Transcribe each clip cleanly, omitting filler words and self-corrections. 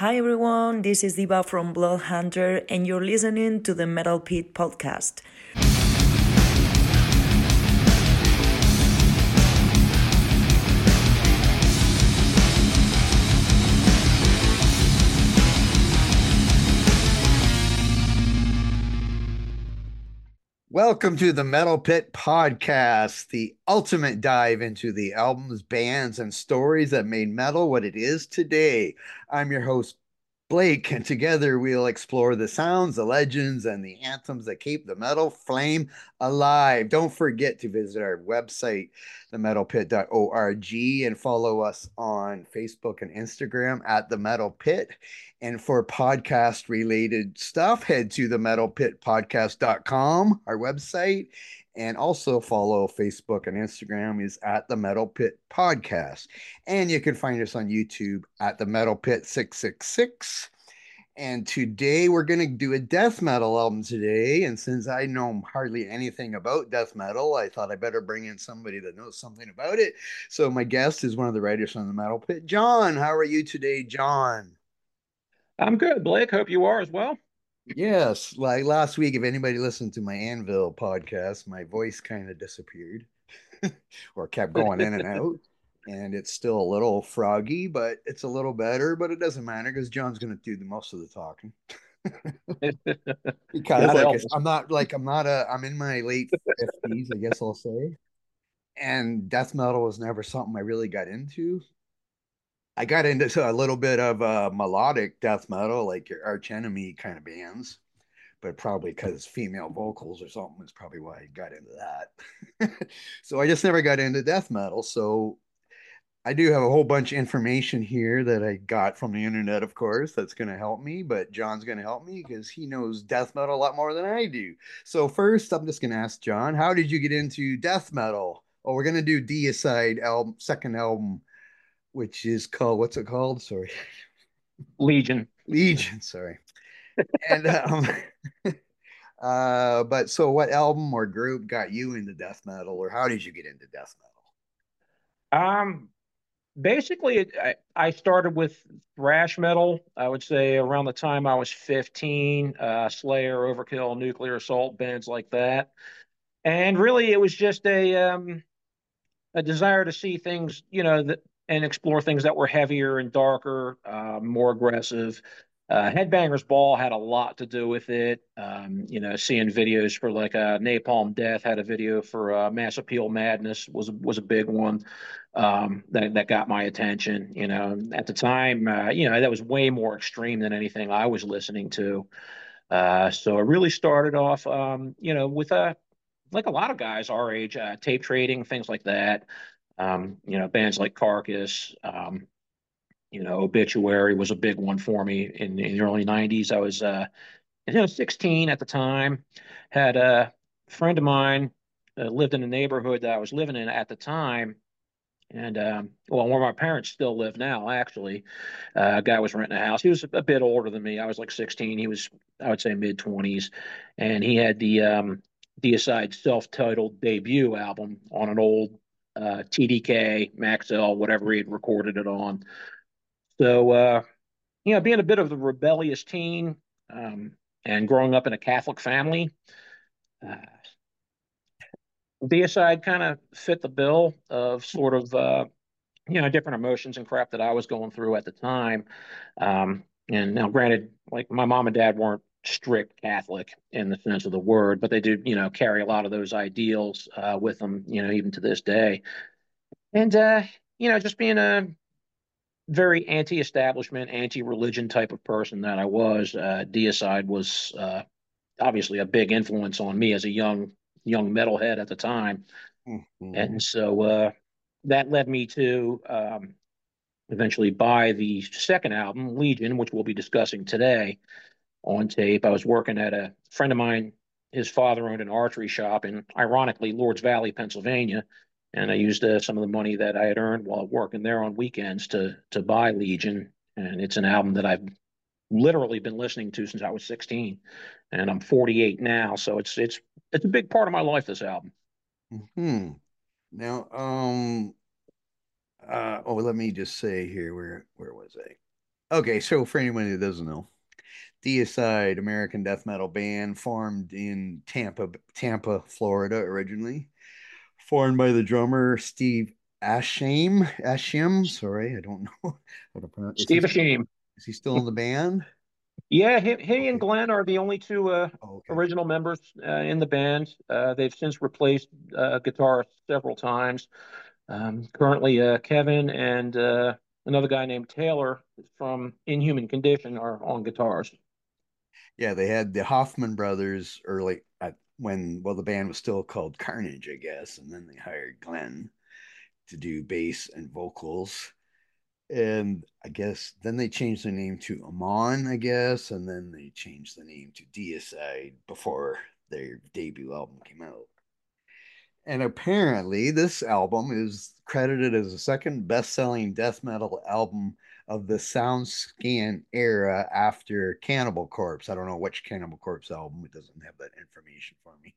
Hi everyone, this is Diva from Blood Hunter, and you're listening to the Metal Pit podcast. Welcome to the Metal Pit Podcast, the ultimate dive into the albums, bands, and stories that made metal what it is today. I'm your host, Blake, and together we'll explore the sounds, the legends, and the anthems that keep the metal flame alive. Don't forget to visit our website, themetalpit.org, and follow us on Facebook and Instagram at The Metal Pit. And for podcast related stuff, head to the metalpitpodcast.com, our website, and also follow Facebook and Instagram is at the Metal Pit Podcast. And you can find us on YouTube at the Metal Pit 666. And today we're going to do a death metal album today. And since I know hardly anything about death metal, I thought I better bring in somebody that knows something about it. So my guest is one of the writers on the Metal Pit. John, how are you today, John? I'm good, Blake. Hope you are as well. Yes, like last week, if anybody listened to my Anvil podcast, my voice kind of disappeared or kept going in and out. And it's still a little froggy, but it's a little better. But it doesn't matter because John's going to do the most of the talking. Go Because like Elvis. I'm in my late 50s, I guess I'll say. And death metal was never something I really got into. I got into a little bit of melodic death metal, like your Arch Enemy kind of bands, but probably because female vocals or something is probably why I got into that. So I just never got into death metal. So I do have a whole bunch of information here that I got from the internet, of course, that's going to help me. But John's going to help me because he knows death metal a lot more than I do. So first, I'm just going to ask John, how did you get into death metal? Oh, we're going to do Deicide album, second album, which is called, what's it called? Sorry. Legion. Legion, sorry. And but so what album or group got you into death metal, or how did you get into death metal? Um, Basically, I started with thrash metal. I would say around the time I was 15, Slayer, Overkill, Nuclear Assault, bands like that. And really, it was just a desire to see things, and explore things that were heavier and darker, more aggressive. Headbangers Ball had a lot to do with it. Seeing videos for like Napalm Death had a video for Mass Appeal Madness was a big one that got my attention. At the time, that was way more extreme than anything I was listening to. So it really started off, with like a lot of guys our age, tape trading, things like that. Bands like Carcass, Obituary was a big one for me in the early 90s. I was, 16 at the time, had a friend of mine lived in the neighborhood that I was living in at the time. And well, where my parents still live now, actually, a guy was renting a house. He was a bit older than me. I was like 16. He was, I would say, mid 20s, and he had the Deicide self-titled debut album on an old TDK Maxell, whatever he had recorded it on. So, being a bit of the rebellious teen, um, and growing up in a Catholic family, uh, Deicide kind of fit the bill of sort of different emotions and crap that I was going through at the time. And now, granted, like my mom and dad weren't strict Catholic in the sense of the word, but they do, carry a lot of those ideals with them, even to this day. And just being a very anti-establishment, anti-religion type of person that I was, Deicide was obviously a big influence on me as a young metalhead at the time. Mhm. And so that led me to eventually buy the second album, Legion, which we'll be discussing today on tape. I was working at a friend of mine. His father owned an archery shop in, ironically, Lords Valley, Pennsylvania. And I used some of the money that I had earned while working there on weekends to buy Legion. And it's an album that I've literally been listening to since I was 16, and I'm 48 now. So it's a big part of my life. This album. Hmm. Now, oh, let me just say here, where was I? Okay, so for anyone who doesn't know, Deicide, American death metal band formed in Tampa, Florida originally. Formed by the drummer Steve Ashim. Sorry, I don't know how to pronounce. Steve Ashim. Is he still in the band? Yeah, he and Okay. Glenn are the only two Oh, okay. original members in the band. They've since replaced guitarists several times. Currently, Kevin and another guy named Taylor from Inhuman Condition are on guitars. Yeah, they had the Hoffman brothers early at when well the band was still called Carnage, I guess, and then they hired Glenn to do bass and vocals. And I guess then they changed the name to Amon, I guess, and then they changed the name to Deicide before their debut album came out. And apparently, this album is credited as the second best selling death metal album of the SoundScan era after Cannibal Corpse. I don't know which Cannibal Corpse album, it doesn't have that information for me.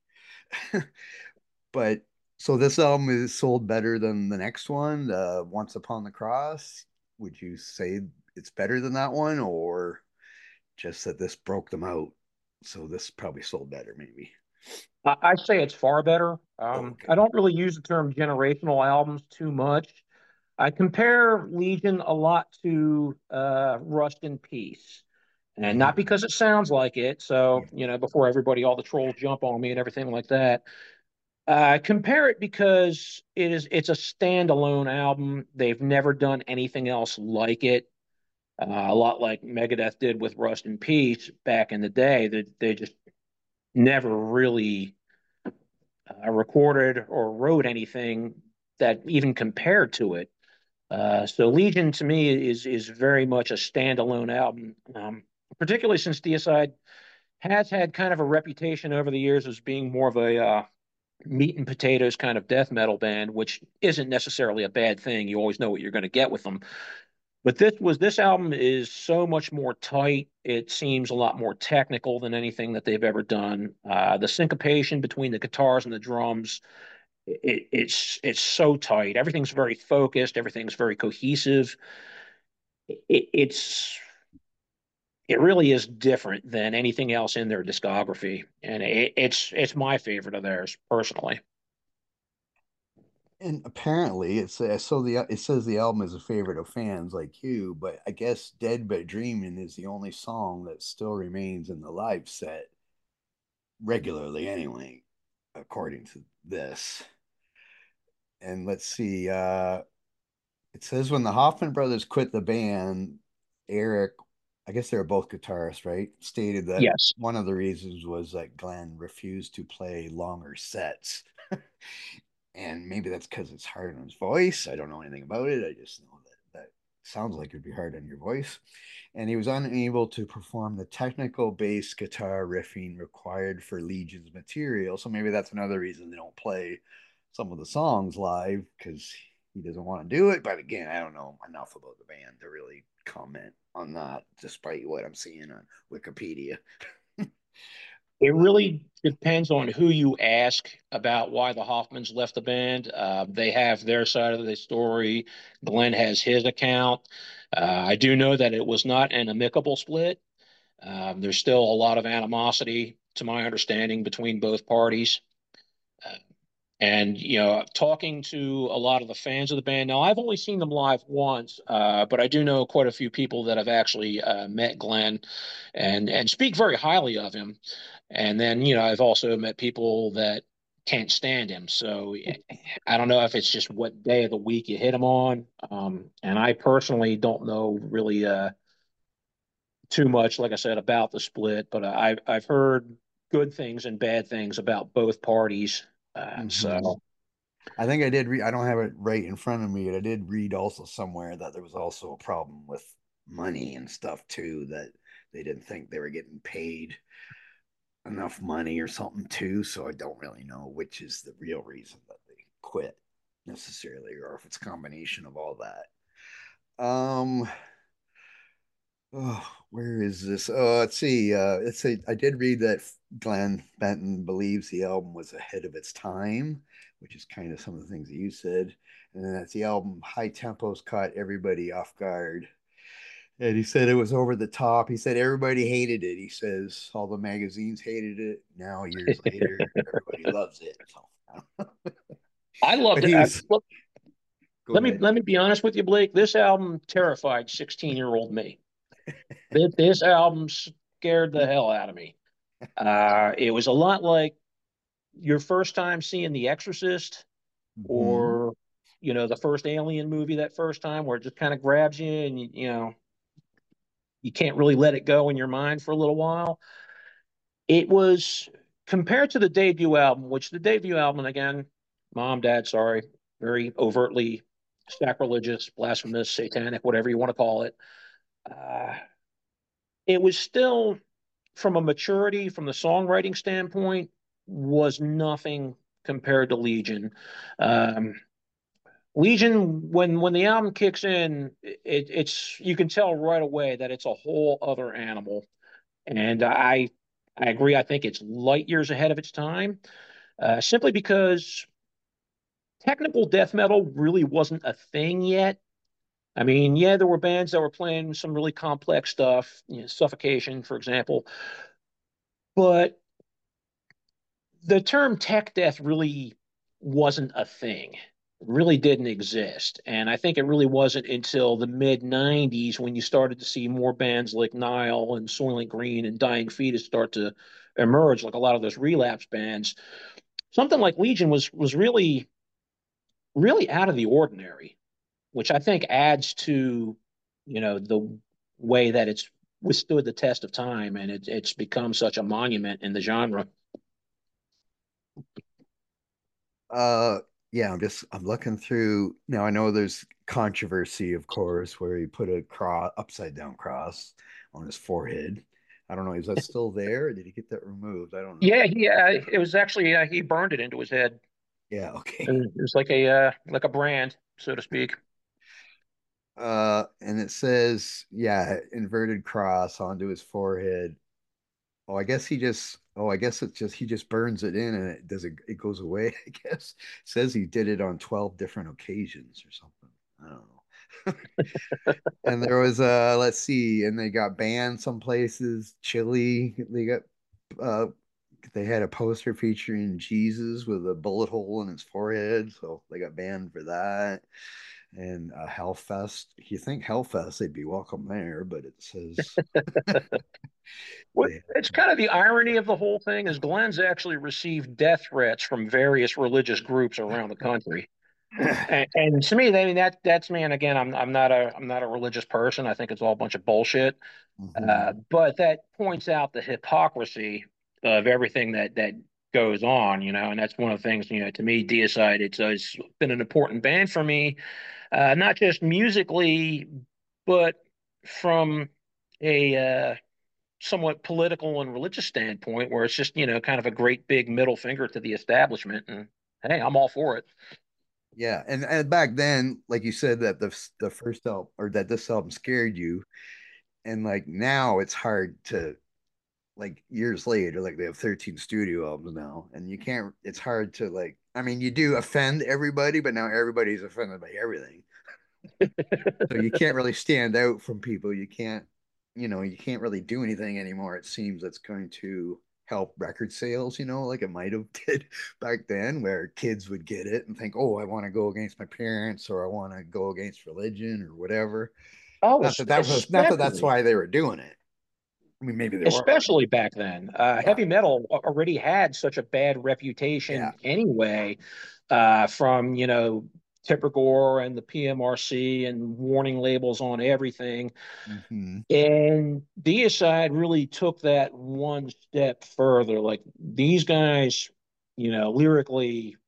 But so this album is sold better than the next one, Once Upon the Cross. Would you say it's better than that one, or just that this broke them out? So this probably sold better, maybe. I'd say it's far better. Oh, okay. I don't really use the term generational albums too much. I compare Legion a lot to Rust in Peace. And not Mm-hmm. because it sounds like it. Yeah. So, before everybody, all the trolls jump on me and everything like that. Compare it because it's a standalone album. They've never done anything else like it. A lot like Megadeth did with Rust in Peace back in the day. That they just never really recorded or wrote anything that even compared to it. So Legion to me is very much a standalone album, particularly since Deicide has had kind of a reputation over the years as being more of a meat and potatoes kind of death metal band, which isn't necessarily a bad thing. You always know what you're going to get with them. But this album is so much more tight. It seems a lot more technical than anything that they've ever done. The syncopation between the guitars and the drums, it's so tight. Everything's very focused. Everything's very cohesive. It, it's it really is different than anything else in their discography, and it's my favorite of theirs personally. And apparently, it says the album is a favorite of fans like you, but I guess "Dead But Dreaming" is the only song that still remains in the live set regularly, anyway, according to this. And let's see, it says when the Hoffman brothers quit the band, Eric, I guess they were both guitarists, right? Stated that Yes. one of the reasons was that Glenn refused to play longer sets. And maybe that's because it's hard on his voice. I don't know anything about it. I just know that sounds like it'd be hard on your voice. And he was unable to perform the technical bass guitar riffing required for Legion's material. So maybe that's another reason they don't play some of the songs live because he doesn't want to do it. But again, I don't know enough about the band to really comment on that, despite what I'm seeing on Wikipedia. It really depends on who you ask about why the Hoffmans left the band. They have their side of the story. Glenn has his account. I do know that it was not an amicable split. There's still a lot of animosity, to my understanding, between both parties. Uh, and talking to a lot of the fans of the band. Now, I've only seen them live once, but I do know quite a few people that have actually met Glenn and speak very highly of him. And then I've also met people that can't stand him. So I don't know if it's just what day of the week you hit him on. And I personally don't know really too much, like I said, about the split, but I've heard good things and bad things about both parties. Mm-hmm. So I think I did read, I don't have it right in front of me, but I did read also somewhere that there was also a problem with money and stuff too, that they didn't think they were getting paid enough money or something too. So I don't really know which is the real reason that they quit necessarily, or if it's a combination of all that. Oh, where is this? Oh, let's see. I did read that Glenn Benton believes the album was ahead of its time, which is kind of some of the things that you said. And then that's the album High Tempos caught everybody off guard. And he said it was over the top. He said everybody hated it. He says all the magazines hated it. Now, years later, everybody loves it. So, I but loved it. he was, Look, go ahead. let me be honest with you, Blake. This album terrified 16-year-old me. This album scared the hell out of me. It was a lot like your first time seeing The Exorcist, Hmm. or the first Alien movie that first time, where it just kind of grabs you, and you can't really let it go in your mind for a little while. It was compared to the debut album, which the debut album, again, mom, dad, sorry, very overtly sacrilegious, blasphemous, satanic, whatever you want to call it. Uh, it was still, from a maturity, from the songwriting standpoint, was nothing compared to Legion. Um, Legion, when the album kicks in, it's you can tell right away that it's a whole other animal. And I agree. I think it's light years ahead of its time, simply because technical death metal really wasn't a thing yet. I mean, yeah, there were bands that were playing some really complex stuff, Suffocation, for example, but the term tech death really wasn't a thing. It really didn't exist. And I think it really wasn't until the mid 90s when you started to see more bands like Nile and Soylent Green and Dying Fetus start to emerge, like a lot of those relapse bands. Something like Legion was really out of the ordinary, which I think adds to, the way that it's withstood the test of time, and it's become such a monument in the genre. Uh, yeah, I'm looking through now. I know there's controversy, of course, where he put a cross, upside down cross on his forehead. I don't know. Is that still there, or did he get that removed? I don't know. Yeah, it was actually he burned it into his head. Yeah, okay. It was like a brand, so to speak. And it says, yeah, inverted cross onto his forehead. Oh, I guess he just, oh, I guess it's just, he just burns it in and it goes away, I guess. It says he did it on 12 different occasions or something. I don't know. And there was, let's see, and they got banned some places. Chile, uh, they had a poster featuring Jesus with a bullet hole in his forehead. So they got banned for that. And Hellfest, you think Hellfest, they'd be welcome there, but it says What they, it's kind of the irony of the whole thing is Glenn's actually received death threats from various religious groups around the country. And to me, I mean that's me. And again, I'm not a religious person. I think it's all a bunch of bullshit. Mhm. But that points out the hypocrisy of everything that goes on, and that's one of the things, to me, Deicide, it's been an important band for me, not just musically, but from a somewhat political and religious standpoint, where it's just, kind of a great big middle finger to the establishment. And hey, I'm all for it. Yeah, and back then, like you said, that the first album or that this album scared you, and like now it's hard to like years later, like they have 13 studio albums now, and you can't. It's hard to like. I mean, you do offend everybody, but now everybody's offended by everything, so you can't really stand out from people. You can't, you can't really do anything anymore. It seems that's going to help record sales, like it might have did back then, where kids would get it and think, "Oh, I want to go against my parents, or I want to go against religion, or whatever." Oh, Not that that's especially why they were doing it. I mean, maybe they were. especially back then. Yeah, Heavy metal already had such a bad yeah. reputation anyway, from, Tipper Gore and the PMRC and warning labels on everything. Hmm. And Deicide really took that one step further. Like these guys, lyrically,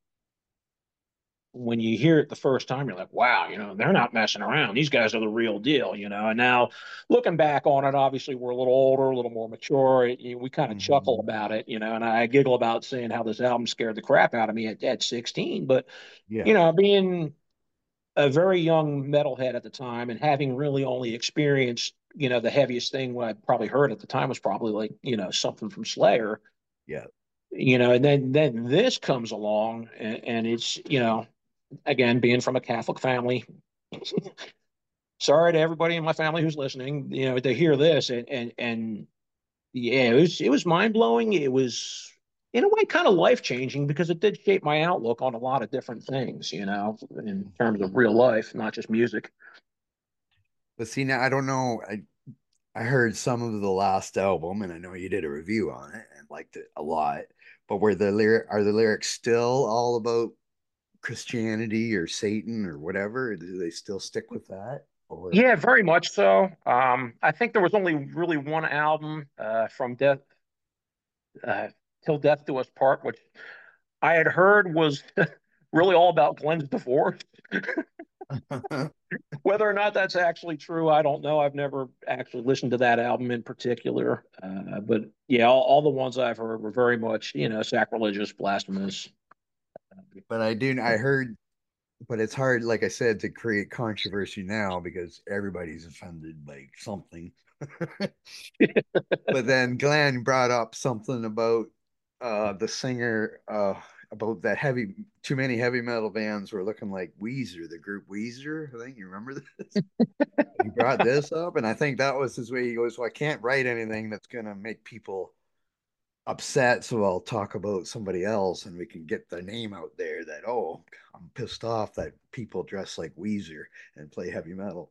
when you hear it the first time, you're like, wow, they're not messing around. These guys are the real deal. And now looking back on it, obviously we're a little older, a little more mature. We kind of chuckle Hmm. about it. And I giggle about saying how this album scared the crap out of me at 16. But, Yeah, being a very young metalhead at the time and having really only experienced, the heaviest thing what I probably heard at the time was probably like, something from Slayer, yeah. and then this comes along, and it's, again, being from a Catholic family, sorry to everybody in my family who's listening, to hear this, and yeah, it was mind blowing. It was in a way kind of life changing because it did shape my outlook on a lot of different things, in terms of real life, not just music. But see, now I don't know. I heard some of the last album, and I know you did a review on it and liked it a lot. But are the lyrics still all about Christianity or Satan or whatever? Do they still stick with that? Or Yeah, very much so. I think there was only really one album, from Death uh, Till Death Do Us Part, which I had heard was really all about Glenn's divorce. Whether or not that's actually true, I don't know. I've never actually listened to that album in particular. But yeah, all the ones I've heard were very much, sacrilegious, blasphemous. but I heard, but it's hard, like I said, to create controversy now because everybody's offended by something. But then Glenn brought up something about the singer, about that too many heavy metal bands were looking like Weezer, the group Weezer. I think you remember this. He brought this up, and I think that was his way. He goes, "Well, I can't write anything that's gonna make people upset, so I'll talk about somebody else, and we can get the name out there that I'm pissed off that people dress like Weezer and play heavy metal."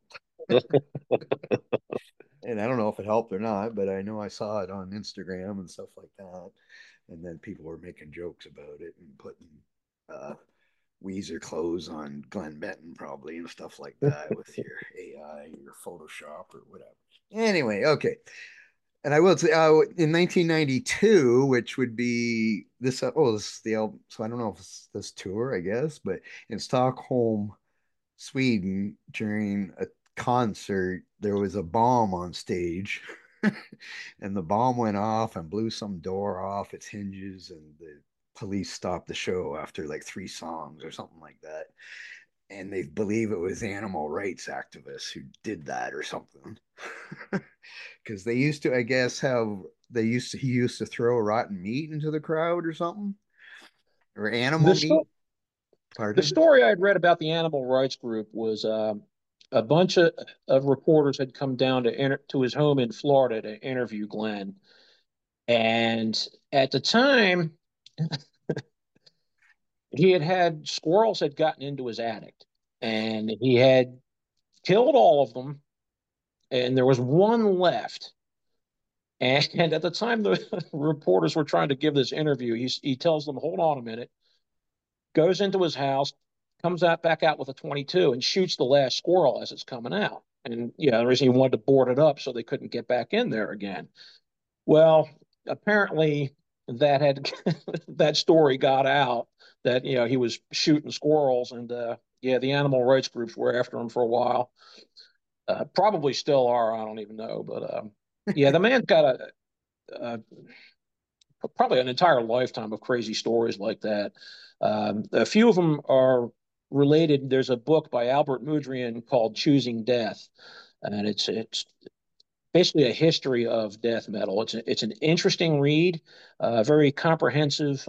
And I don't know if it helped or not, but I know I saw it on Instagram and stuff like that. And then people were making jokes about it and putting uh, Weezer clothes on Glenn Benton probably and stuff like that with your AI, your Photoshop or whatever. Anyway, okay. And I will say, in 1992, which would be this, this is the album. So I don't know if it's this tour, I guess, but in Stockholm, Sweden, during a concert, there was a bomb on stage, and the bomb went off and blew some door off its hinges, and the police stopped the show after like 3 songs or something like that. And they believe it was animal rights activists who did that or something. Because they used to, I guess, he used to throw rotten meat into the crowd or something, or animal The, meat. sto- the Pardon? story I'd read about the animal rights group was a bunch of reporters had come down to his home in Florida to interview Glenn. And at the time, he had squirrels had gotten into his attic, and he had killed all of them, and there was one left. And at the time the reporters were trying to give this interview, he tells them, "Hold on a minute," goes into his house, comes out back out with a 22 and shoots the last squirrel as it's coming out. And the reason he wanted to board it up so they couldn't get back in there again. Well, apparently that had that story got out that he was shooting squirrels, and yeah, the animal rights groups were after him for a while. Probably still are. I don't even know, but yeah, the man's got a probably an entire lifetime of crazy stories like that. A few of them are related. There's a book by Albert Mudrian called Choosing Death, and it's basically a history of death metal. It's an interesting read, very comprehensive,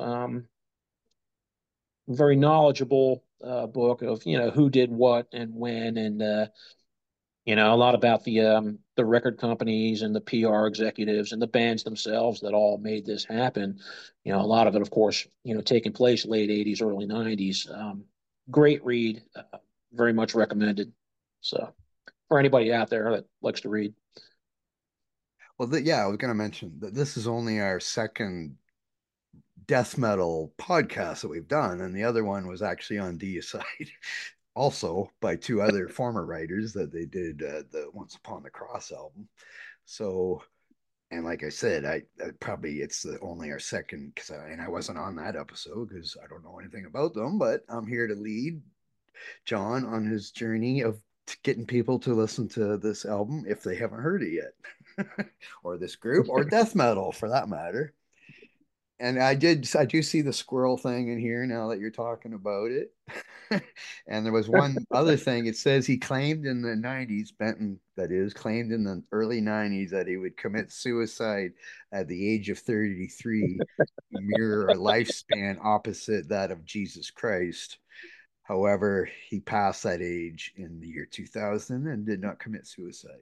very knowledgeable book of who did what and when, and a lot about the record companies and the PR executives and the bands themselves that all made this happen. A lot of it, of course, taking place late '80s, early '90s. Great read, very much recommended. So for anybody out there that likes to read. Well, yeah, I was going to mention that this is only our second death metal podcast that we've done, and the other one was actually on Deicide, also by two other former writers that they did the Once Upon the Cross album. So, and like I said, I probably it's only our second because I wasn't on that episode because I don't know anything about them, but I'm here to lead John on his journey of getting people to listen to this album if they haven't heard it yet, or this group, or death metal for that matter. And I do see the squirrel thing in here now that you're talking about it. And there was one other thing. It says he claimed in the 90s, Benton, that is, claimed in the early 90s that he would commit suicide at the age of 33, mirror a lifespan opposite that of Jesus Christ. However, he passed that age in the year 2000 and did not commit suicide.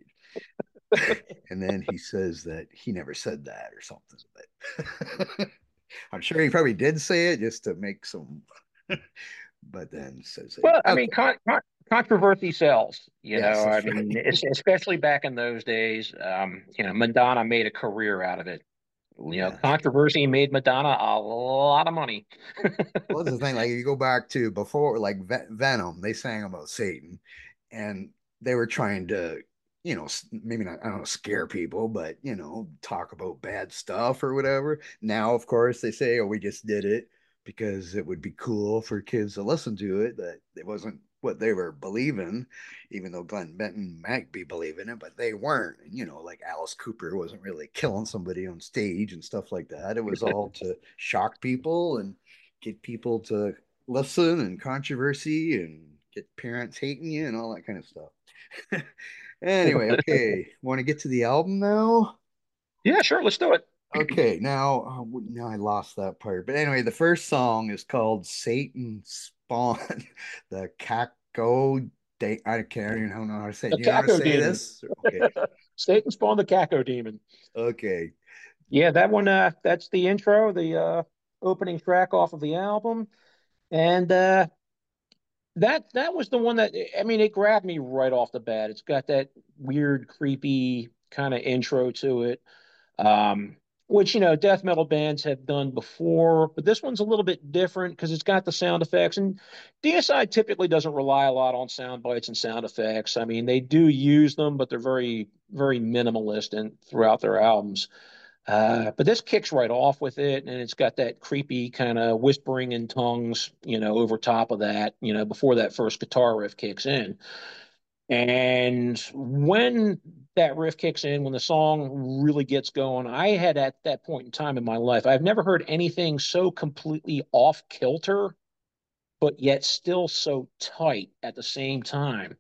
And then he says that he never said that or something. But I'm sure he probably did say it just to make some, but then says it. Well, I mean, Okay. controversy sells, you Yes, know. I that's mean, right. especially back in those days, you know, Madonna made a career out of it. You know, Yes. controversy made Madonna a lot of money. Well, that's the thing. Like, if you go back to before, like Venom, they sang about Satan, and they were trying to, maybe not, I don't know, scare people, but talk about bad stuff or whatever. Now, of course, they say, "Oh, we just did it because it would be cool for kids to listen to it." That it wasn't what they were believing, even though Glenn Benton might be believing it, but they weren't. And, like Alice Cooper wasn't really killing somebody on stage and stuff like that. It was all to shock people and get people to listen and controversy and get parents hating you and all that kind of stuff. Anyway, okay, want to get to the album now? Yeah, sure, let's do it. Okay, now I lost that part. But anyway, the first song is called Satan Spawn, the Caco I can't even know how to say it. The Do you know how to Caco say Demon. this? Okay. Satan spawned the Caco Demon. Okay. Yeah, that one, that's the intro, the opening track off of the album. And that was the one that, I mean, it grabbed me right off the bat. It's got that weird, creepy kind of intro to it. Um, which, you know, death metal bands have done before, but this one's a little bit different because it's got the sound effects. And DSI typically doesn't rely a lot on sound bites and sound effects. I mean, they do use them, but they're very, very minimalist and throughout their albums. But this kicks right off with it, and it's got that creepy kind of whispering in tongues, you know, over top of that, you know, before that first guitar riff kicks in. And when that riff kicks in, when the song really gets going, I had at that point in time in my life, I've never heard anything so completely off kilter, but yet still so tight at the same time.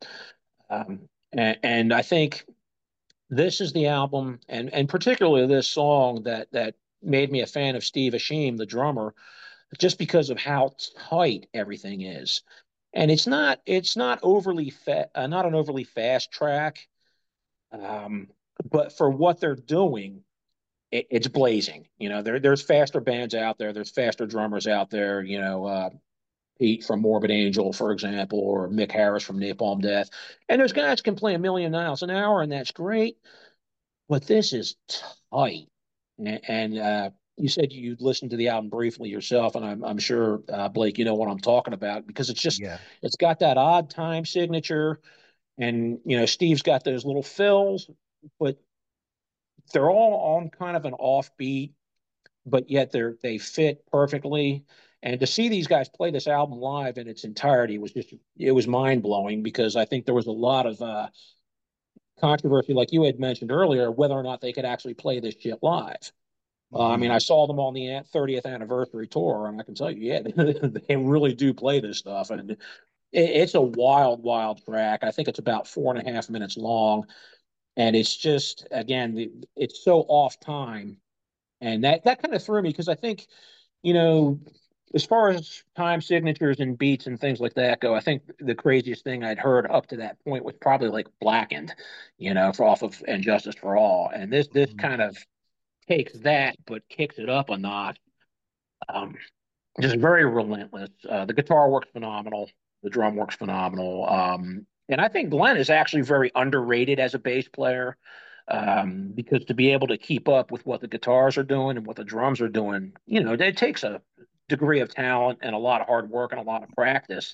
And I think this is the album, and particularly this song that made me a fan of Steve Ashim, the drummer, just because of how tight everything is. And it's not not an overly fast track, um, but for what they're doing, it's blazing. You know, there's faster bands out there, there's faster drummers out there. You know, Pete from Morbid Angel, for example, or Mick Harris from Napalm Death, and those guys can play a million miles an hour, and that's great. But this is tight, and you said you listened to the album briefly yourself, and I'm sure Blake, you know what I'm talking about because Yeah. it's got that odd time signature, and you know Steve's got those little fills, but they're all on kind of an offbeat, but yet they fit perfectly. And to see these guys play this album live in its entirety was just it was mind blowing because I think there was a lot of controversy, like you had mentioned earlier, whether or not they could actually play this shit live. I mean, Hmm. I saw them on the 30th anniversary tour, and I can tell you, yeah, they really do play this stuff, and it's a wild, wild track. I think it's about 4.5 minutes long, and it's just again, it's so off time, and that kind of threw me because I think, you know, as far as time signatures and beats and things like that go, I think the craziest thing I'd heard up to that point was probably like Blackened, you know, for off of And Justice for All, and this kind of takes that but kicks it up a notch. Um, just very relentless. The guitar works phenomenal. The drum works phenomenal. And I think Glenn is actually very underrated as a bass player because to be able to keep up with what the guitars are doing and what the drums are doing, you know, it takes a degree of talent and a lot of hard work and a lot of practice.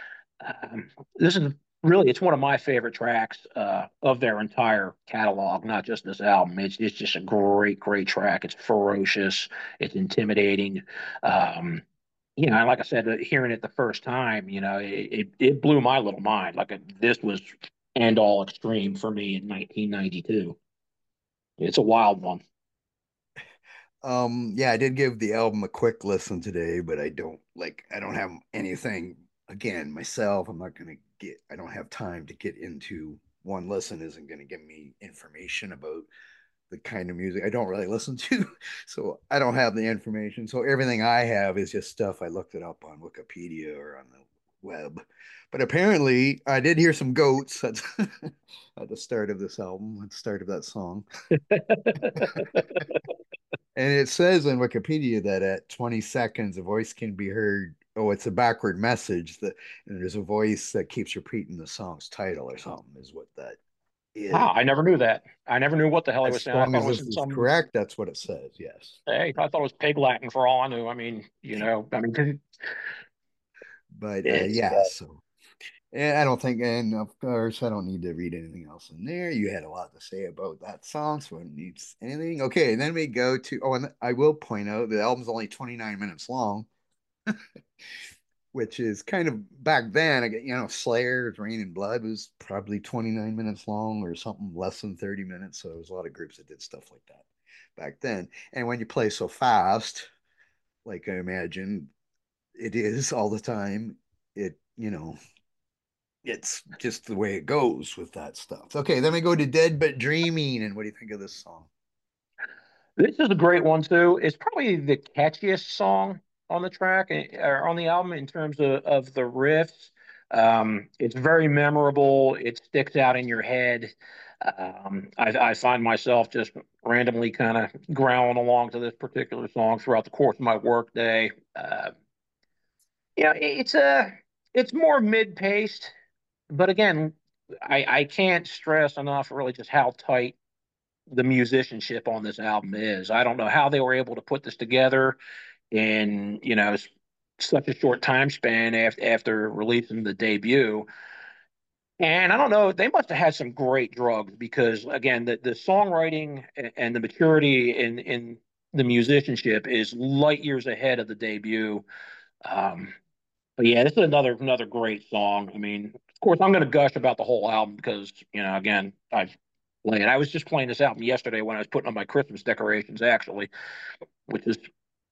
This is really it's one of my favorite tracks of their entire catalog, not just this album. It's just a great, great track. It's ferocious. It's intimidating. Um, you know, like I said, hearing it the first time, you know, it blew my little mind. This was end all extreme for me in 1992. It's a wild one. Yeah, I did give the album a quick listen today, but I don't have anything again myself. I don't have time to get into one listen isn't gonna give me information about the kind of music I don't really listen to. So I don't have the information. So everything I have is just stuff I looked it up on Wikipedia or on the web. But apparently, I did hear some goats at, at the start of this album, at the start of that song. And it says in Wikipedia that at 20 seconds, a voice can be heard. Oh, it's a backward message that and there's a voice that keeps repeating the song's title or something, is what that is. Wow, I never knew that. I never knew what the hell he was As saying. I long thought as it was this in is some, correct, that's what it says. Yes. hey, I thought it was pig Latin for all I knew. I mean, But it's yeah, so and I don't think, and of course, I don't need to read anything else in there. You had a lot to say about that song, so I don't need anything. Okay, and then we go to, oh, and I will point out the album's only 29 minutes long, which is kind of back then, Slayer's Rain and Blood was probably 29 minutes long or something less than 30 minutes. So there was a lot of groups that did stuff like that back then. And when you play so fast, like I imagine it is all the time, it's just the way it goes with that stuff. Okay, then we go to Dead But Dreaming. And what do you think of this song? this is a great one too. It's probably the catchiest song on the track or on the album in terms of the riffs. It's very memorable. It sticks out in your head. I find myself just randomly kind of growling along to this particular song throughout the course of my work day. It's more mid-paced, but again, I can't stress enough really just how tight the musicianship on this album is. I don't know how they were able to put this together in, such a short time span after releasing the debut. And I don't know, they must have had some great drugs because again, the songwriting and the maturity in the musicianship is light years ahead of the debut. Um, but yeah, this is another great song. I mean, of course, I'm going to gush about the whole album because again, I've played. I was just playing this album yesterday when I was putting on my Christmas decorations, actually, which is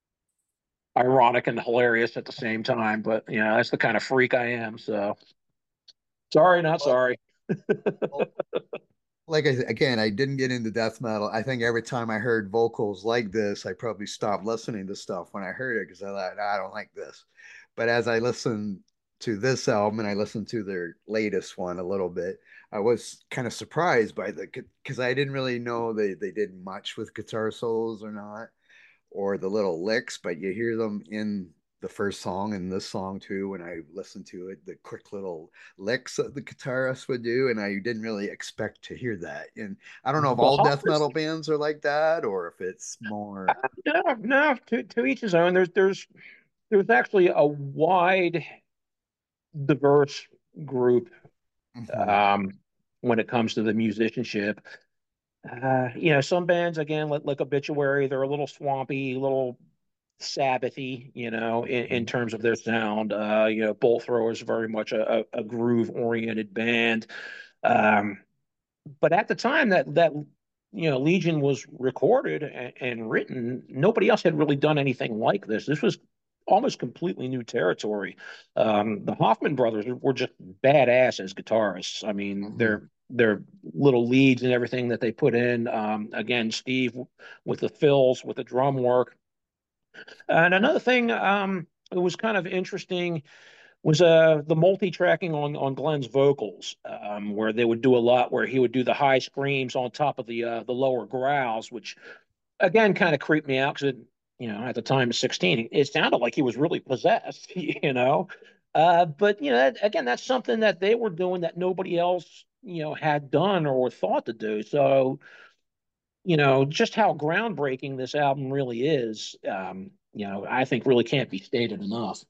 ironic and hilarious at the same time. But that's the kind of freak I am. So sorry, not Well, sorry. well, like again, I didn't get into death metal. I think every time I heard vocals like this, I probably stopped listening to stuff when I heard it because I thought, "Nah, I don't like this." But as I listened to this album and I listened to their latest one a little bit, I was kind of surprised by because I didn't really know they did much with guitar solos or not, or the little licks, but you hear them in the first song and this song too. When I listened to it, the quick little licks that the guitarist would do, and I didn't really expect to hear that. And I don't know if The all death Hoffmans, metal bands are like that or if it's more. no, no, to each his own. There's actually a wide, diverse group Mhm. um, when it comes to the musicianship. Some bands again, like Obituary, they're a little swampy, a little Sabbathy, in Mhm. terms of their sound. Bolt Thrower is very much a groove-oriented band. Um, but at the time that Legion was recorded and written, nobody else had really done anything like this. This was almost completely new territory. The Hoffman brothers were just badass as guitarists. I mean, Mhm. their little leads and everything that they put in. Again, Steve with the fills, with the drum work. And another thing it was kind of interesting was the multi-tracking on Glenn's vocals, where they would do a lot where he would do the high screams on top of the lower growls, which again kind of creeped me out because at the time of 16, it sounded like he was really possessed, but again, that's something that they were doing that nobody else had done or thought to do. So just how groundbreaking this album really is, I think really can't be stated enough.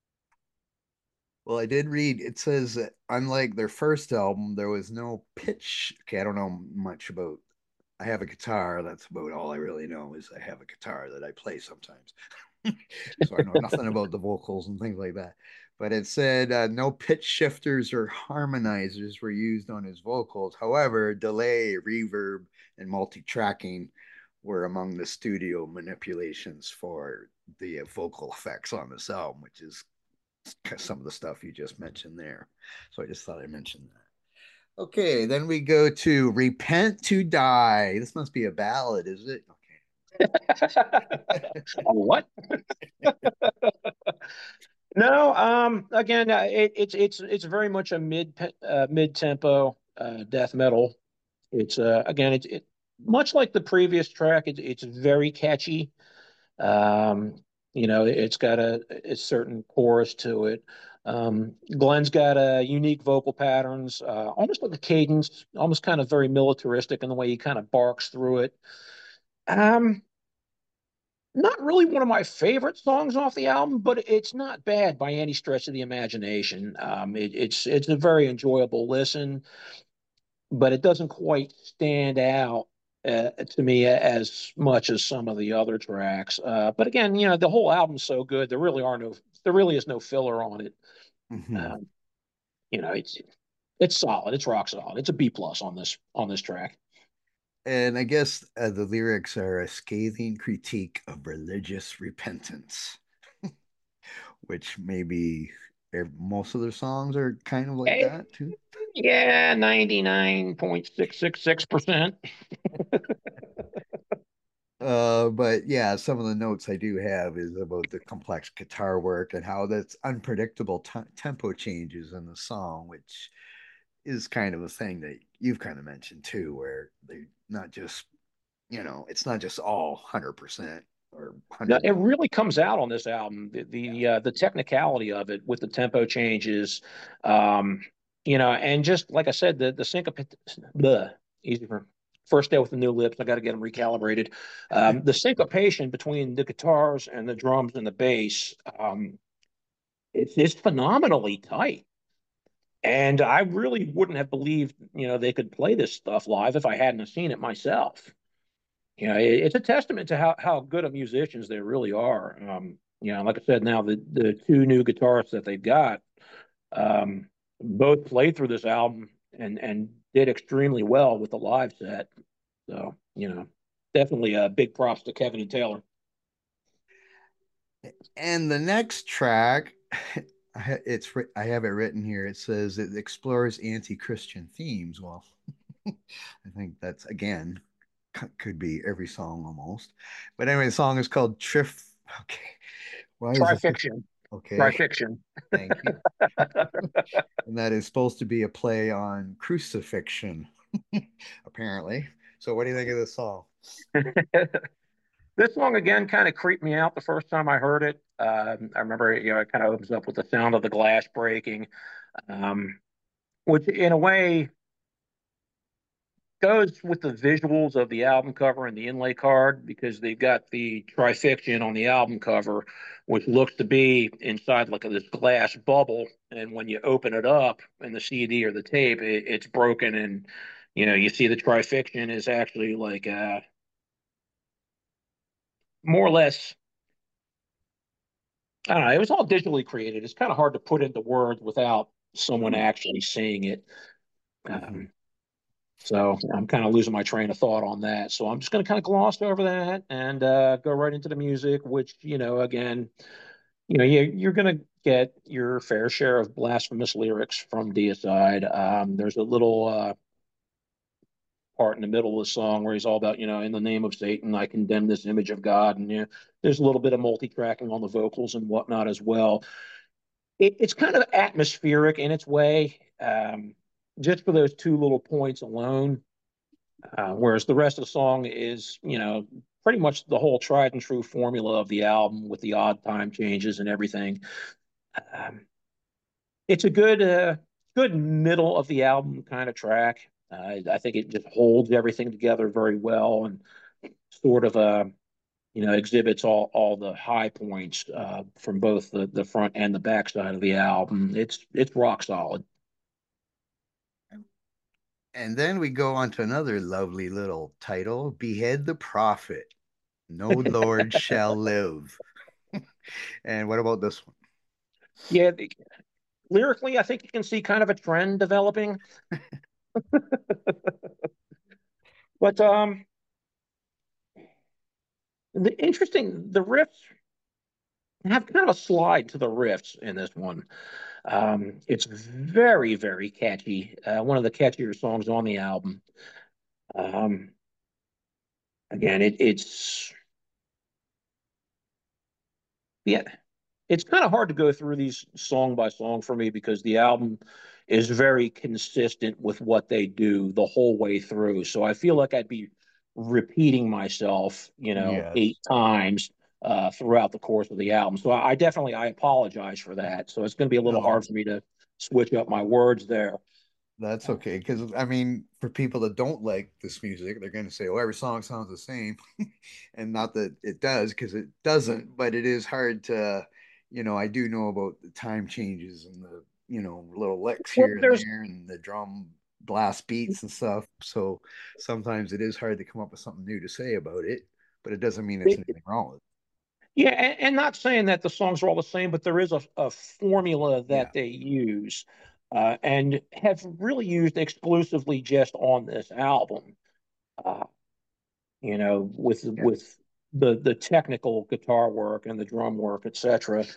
Well, I did read it says that unlike their first album, there was no pitch. Okay, I don't know much about. I have a guitar. That's about all I really know is I have a guitar that I play sometimes. So I know nothing about the vocals and things like that. But it said no pitch shifters or harmonizers were used on his vocals. However, delay, reverb, and multi-tracking were among the studio manipulations for the vocal effects on this album, which is some of the stuff you just mentioned there. So I just thought I'd mention that. Okay, then we go to Repent to Die. This must be a ballad, is it? What? No, again, it's very much a mid tempo death metal. It's again, it much like the previous track. It's very catchy. Um, it's got a certain chorus to it. Glenn's got unique vocal patterns, almost like a cadence, almost kind of very militaristic in the way he kind of barks through it. Um, Not really one of my favorite songs off the album, but it's not bad by any stretch of the imagination. It's a very enjoyable listen, but it doesn't quite stand out to me as much as some of the other tracks. But again, the whole album's so good. There really is no filler on it. Hmm. Um, it's solid. It's rock solid. It's a B plus on this track. And I guess the lyrics are a scathing critique of religious repentance, which maybe most of their songs are kind of like Eh, that too. Yeah, 99.666%. But yeah, some of the notes I do have is about the complex guitar work and how that's unpredictable tempo changes in the song, which is kind of a thing that you've kind of mentioned too, where they're not just, it's not just all 100% or No, 100. it really comes out on this album. The technicality of it with the tempo changes, um, and just like I said, the syncopation. Easy for first day with the new lips. I got to get them recalibrated. The syncopation between the guitars and the drums and the bass, it's phenomenally tight. And I really wouldn't have believed, they could play this stuff live if I hadn't have seen it myself. It's a testament to how good of musicians they really are. Like I said, now the two new guitarists that they've got, both played through this album and did extremely well with the live set. So, definitely a big props to Kevin and Taylor. And the next track, I have it written here. It says it explores anti-Christian themes. Well, I think that's again could be every song almost. But anyway, the song is called Trif. Okay, why is it? Trifiction. Okay, Trifiction. thank you. And that is supposed to be a play on crucifixion, apparently. So, what do you think of this song? This song again kind of creeped me out the first time I heard it. I remember, it kind of opens up with the sound of the glass breaking, um, which in a way goes with the visuals of the album cover and the inlay card because they've got the trifixion on the album cover, which looks to be inside like this glass bubble. And when you open it up in the CD or the tape, it's broken, and you see the trifixion is actually like more or less. I don't know. It was all digitally created. It's kind of hard to put into words without someone Hmm. actually seeing it. Hmm. Um, So I'm kind of losing my train of thought on that. So I'm just going to kind of gloss over that and go right into the music, which, again, you're going to get your fair share of blasphemous lyrics from Deicide. There's a little part in the middle of the song where he's all about, in the name of Satan, I condemn this image of God. And there's a little bit of multi-tracking on the vocals and whatnot as well. It's kind of atmospheric in its way. Just for those two little points alone, whereas the rest of the song is, pretty much the whole tried and true formula of the album with the odd time changes and everything. Um, it's a good middle of the album kind of track. I think it just holds everything together very well and sort of exhibits all the high points from both the front and the back side of the album. It's rock solid. And then we go on to another lovely little title, Behead the Prophet. No Lord shall live. And what about this one? Yeah, lyrically, I think you can see kind of a trend developing. But the riffs have kind of a slide to the riffs in this one. It's very, very catchy. One of the catchier songs on the album. Um, Again, it's yeah. it's kind of hard to go through these song by song for me because the album is very consistent with what they do the whole way through. So I feel like I'd be repeating myself, eight Yes. times throughout the course of the album. So I definitely I apologize for that. So it's going to be a little No, hard for me to switch up my words there. that's okay. Because I mean, for people that don't like this music, they're going to say, "Oh, every song sounds the same," and not that it does, because it doesn't. But it is hard to, I do know about the time changes and the, little licks Well, here and there's there, and the drum blast beats and stuff. So sometimes it is hard to come up with something new to say about it. But it doesn't mean it's anything wrong with it. Yeah, and not saying that the songs are all the same, but there is a formula Yeah. that they use and have really used exclusively just on this album. Uh, Yeah. with the technical guitar work and the drum work, etc.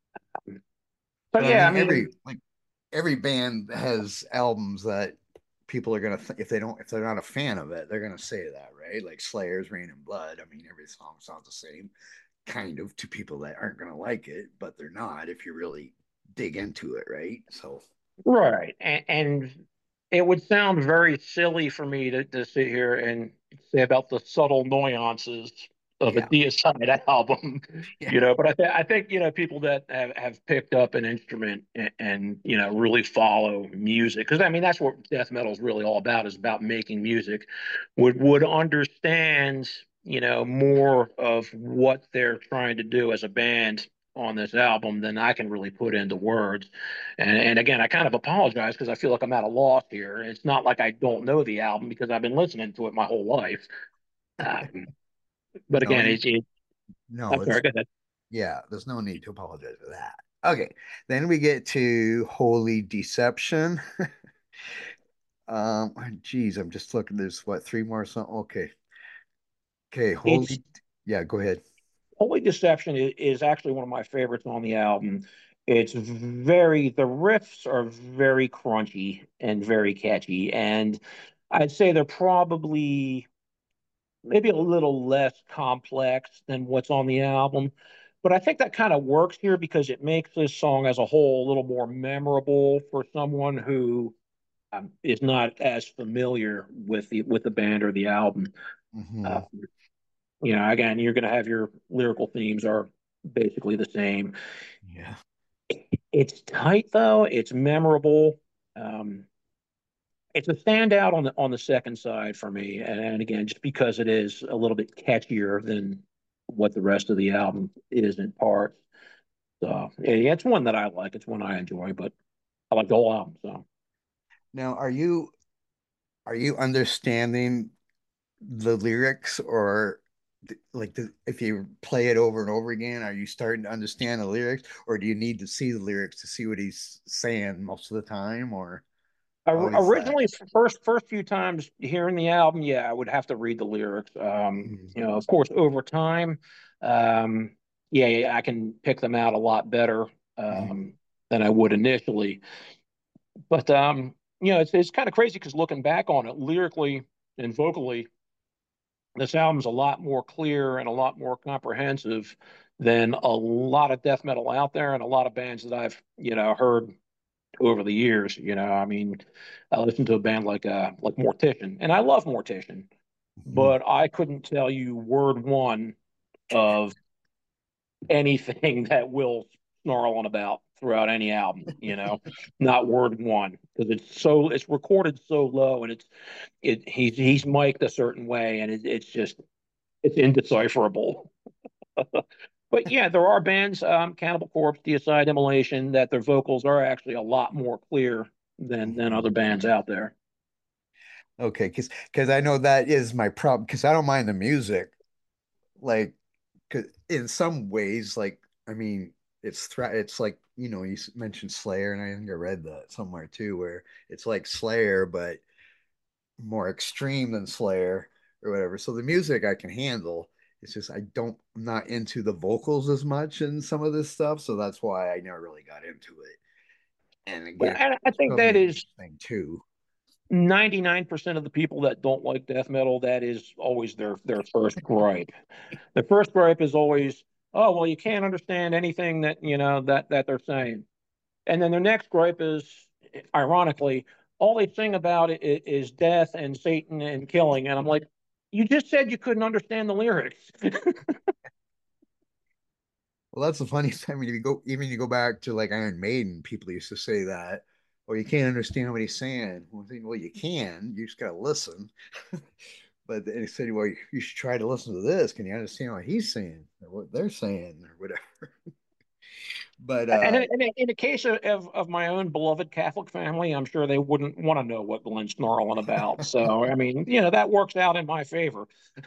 But But I yeah, I mean, mean, every band has albums that people are gonna if they're not a fan of it, they're gonna say that, right? Like Slayer's Rain and Blood. I mean, every song sounds the same, kind of, to people that aren't gonna like it, but they're not if you really dig into it, right? So right, and it would sound very silly for me to sit here and say about the subtle nuances of a yeah, Deicide album, yeah, but I think, people that have picked up an instrument and really follow music, because I mean, that's what death metal is really all about, is about making music, would understand, more of what they're trying to do as a band on this album than I can really put into words. And again, I kind of apologize because I feel like I'm at a loss here. It's not like I don't know the album because I've been listening to it my whole life. Um, but no, again, you no, I'm sorry, it's go ahead. yeah. There's no need to apologize for that. Okay, then we get to Holy Deception. Geez, I'm just looking. There's what, three more something? Okay, okay, It's Yeah, go ahead. Holy Deception is actually one of my favorites on the album. The riffs are very crunchy and very catchy. And I'd say they're probably maybe a little less complex than what's on the album. But I think that kind of works here because it makes this song as a whole a little more memorable for someone who is not as familiar with the band or the album. Uh, Hmm. again, you're going to have your lyrical themes are basically the same. Yeah. It's tight though. It's memorable. Um, it's a standout on the second side for me, and again, just because it is a little bit catchier than what the rest of the album is in parts. So yeah, it's one that I like. It's one I enjoy, but I like the whole album. So Now, are you understanding the lyrics, or if you play it over and over again, are you starting to understand the lyrics, or do you need to see the lyrics to see what he's saying most of the time, or how is that? originally, first few times hearing the album, yeah, I would have to read the lyrics. Mhm. Of course, over time, um, yeah, I can pick them out a lot better Mhm. um, than I would initially. But it's kind of crazy because looking back on it, lyrically and vocally, this album's a lot more clear and a lot more comprehensive than a lot of death metal out there and a lot of bands that I've heard over the years. I mean, I listened to a band like Mortician, and I love Mortician, Mhm. but I couldn't tell you word one of anything that Will snarl on about throughout any album, not word one, because it's recorded so low and he's mic'd a certain way and it's indecipherable. But yeah, there are bands, Cannibal Corpse, Deicide, Immolation, that their vocals are actually a lot more clear than Mhm. other bands out there. Okay, because I know that is my problem, because I don't mind the music, like, 'cause in some ways, like, I mean, it's like, you mentioned Slayer, and I think I read that somewhere too, where it's like Slayer but more extreme than Slayer or whatever. So the music I can handle. It's just I'm not into the vocals as much in some of this stuff, so that's why I never really got into it. And Well, again, and I think that strumming is thing too. 99% of the people that don't like death metal, that is always their first gripe. The first gripe is always oh, well, you can't understand anything that, that they're saying. And then their next gripe is, ironically, all they sing about is death and Satan and killing. And I'm like, you just said you couldn't understand the lyrics. Well, that's the funniest time when you go, even you go back to like Iron Maiden, people used to say that, or you can't understand what he's saying. Well, you can, you just gotta listen. But then he said, well, you should try to listen to this. Can you understand what he's saying or what they're saying or whatever? But And in the case of my own beloved Catholic family, I'm sure they wouldn't want to know what Glenn's snarling about. So, I mean, that works out in my favor.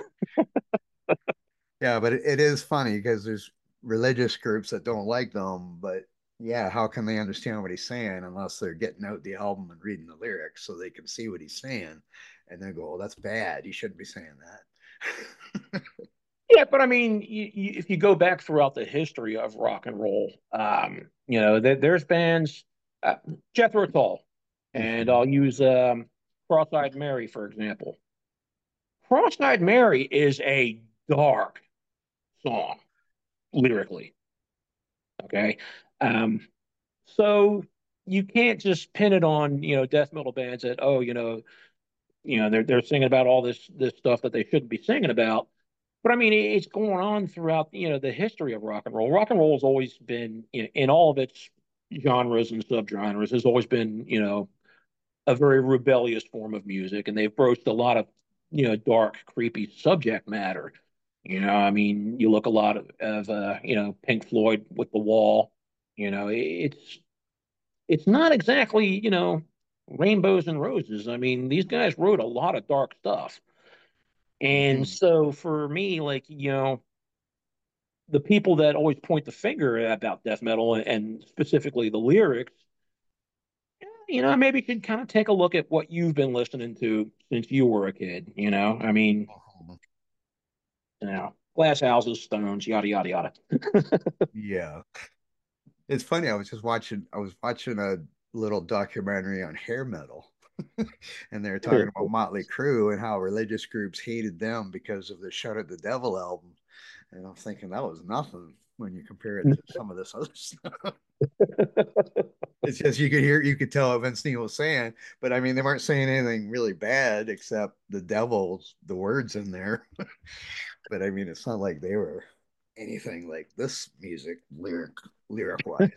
yeah, but it is funny because there's religious groups that don't like them, but yeah, how can they understand what he's saying unless they're getting out the album and reading the lyrics so they can see what he's saying and then go, oh, that's bad. You shouldn't be saying that. Yeah, but I mean, if you go back throughout the history of rock and roll, there's bands, uh, Jethro Tull, and Mhm. I'll use Cross-Eyed Mary, for example. Cross-Eyed Mary is a dark song lyrically. Okay. Um, so you can't just pin it on, death metal bands that, oh, they're singing about all this stuff that they shouldn't be singing about. But I mean, it's going on throughout, the history of rock and roll. Rock and roll has always been, in all of its genres and subgenres, has always been, a very rebellious form of music, and they've broached a lot of, dark, creepy subject matter. I mean, you look a lot of Pink Floyd with The Wall. It's not exactly, rainbows and roses. I mean, these guys wrote a lot of dark stuff. And Mhm. so for me, like, the people that always point the finger about death metal and specifically the lyrics, maybe could kind of take a look at what you've been listening to since you were a kid. I mean, glass houses, stones, yada, yada, yada. Yeah. It's funny. I was watching a little documentary on hair metal, and they were talking about Motley Crue and how religious groups hated them because of the Shout at the Devil album. And I'm thinking that was nothing when you compare it to some of this other stuff. It's just you could tell what Vince Neil was saying, but I mean, they weren't saying anything really bad except the devil's the words in there. But I mean, it's not like they were anything like this music lyric wise.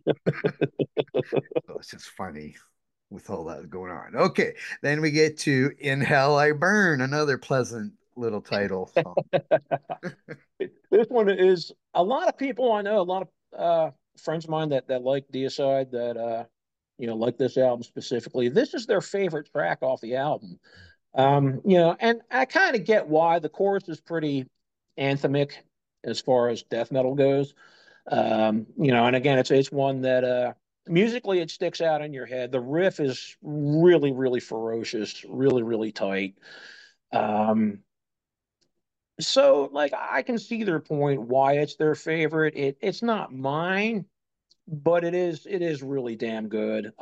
So it's just funny with all that going on. Okay, then we get to In Hell I Burn, another pleasant little title song. This one is a lot of people I know, a lot of friends of mine that like Deicide, that like this album specifically. This is their favorite track off the album. And I kind of get why. The chorus is pretty anthemic as far as death metal goes. And again, it's one that musically it sticks out in your head. The riff is really, really ferocious, really, really tight. Um, so like I can see their point why it's their favorite. It's not mine, but it is really damn good.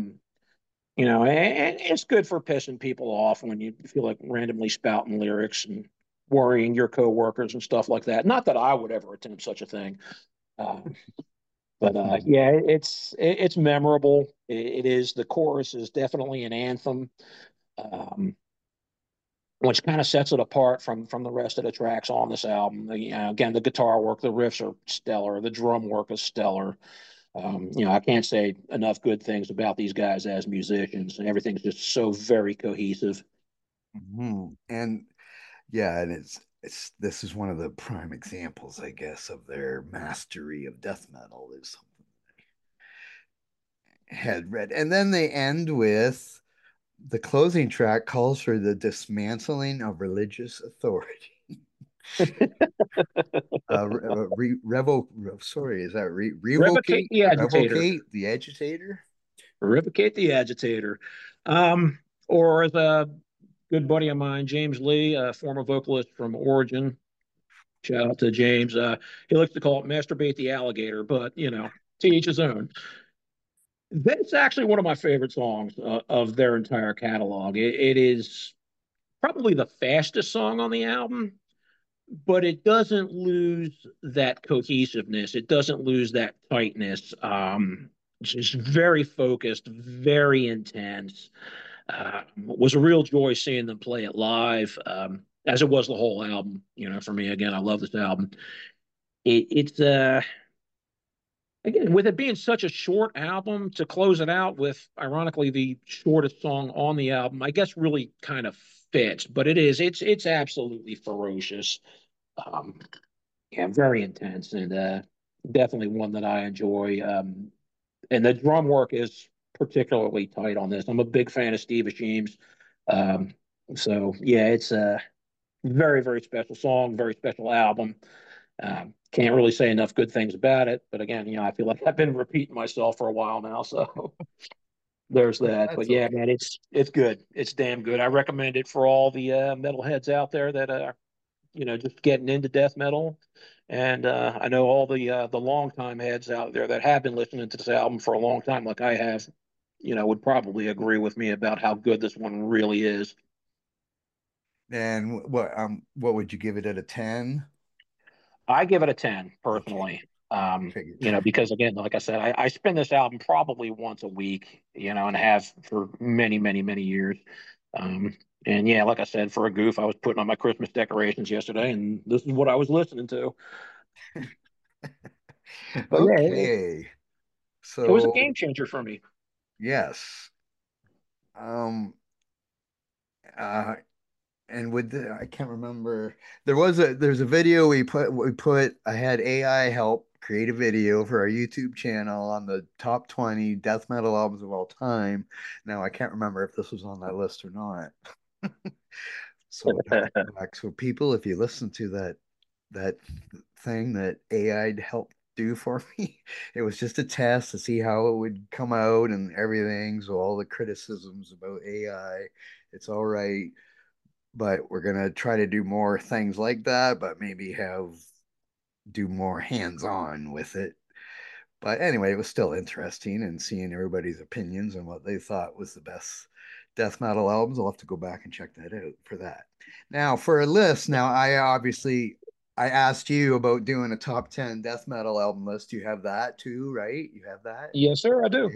And it's good for pissing people off when you feel like randomly spouting lyrics and worrying your coworkers and stuff like that. Not that I would ever attempt such a thing. Um, but yeah, it's memorable. It is. The chorus is definitely an anthem, um, which kind of sets it apart from the rest of the tracks on this album. Again, the guitar work, the riffs are stellar. The drum work is stellar. I can't say enough good things about these guys as musicians, and everything's just so very cohesive. Mhm. And yeah, and it's this is one of the prime examples, I guess, of their mastery of death metal is something I had read. And then they end with the closing track calls for the dismantling of religious authority. Sorry, is that Revocate the agitator. revocate the agitator? Revocate the agitator. Um, or as a good buddy of mine, James Lee, a former vocalist from Origin. Shout out to James. He likes to call it masturbate the alligator, but to each his own. That's actually one of my favorite songs of their entire catalog. It is probably the fastest song on the album. but it doesn't lose that cohesiveness. It doesn't lose that tightness. It's just very focused, very intense. Was a real joy seeing them play it live, as it was the whole album. For me, again, I love this album. It's again, with it being such a short album, to close it out with, ironically, the shortest song on the album, I guess really kind of fits. But it's absolutely ferocious. Um, yeah, very intense, and definitely one that I enjoy. And the drum work is particularly tight on this. I'm a big fan of Steve Asheem's. Um, so yeah, it's a very, very special song, very special album. Can't really say enough good things about it, but again, I feel like I've been repeating myself for a while now, so there's that. But That's yeah, okay. man, it's good. It's damn good. I recommend it for all the metalheads out there that are just getting into death metal. And I know all the longtime heads out there that have been listening to this album for a long time, like I have, would probably agree with me about how good this one really is. And what would you give it at a 10? I give it a 10 Okay, personally. figured. Because again, like I said, I spin this album probably once a week, and have for many, many, many years. Um, and yeah, like I said, for a goof, I was putting on my Christmas decorations yesterday, and this is what I was listening to. But yeah, Okay. it was a So game changer for me. yes. Um uh and I can't remember, there's a video we put I had AI help create a video for our YouTube channel on the top 20 death metal albums of all time. Now I can't remember if this was on that list or not. So I'd have to go back. So people, if you listen to that thing that AI helped do for me, it was just a test to see how it would come out and everything. So all the criticisms about AI, it's all right, but we're gonna try to do more things like that, but maybe have do more hands-on with it. But anyway, it was still interesting and seeing everybody's opinions on what they thought was the best death metal albums. I'll have to go back and check that out for that. Now, for a list, now I asked you about doing a top 10 death metal album list. You have that too, right? You have that? Yes, sir, I do. Okay.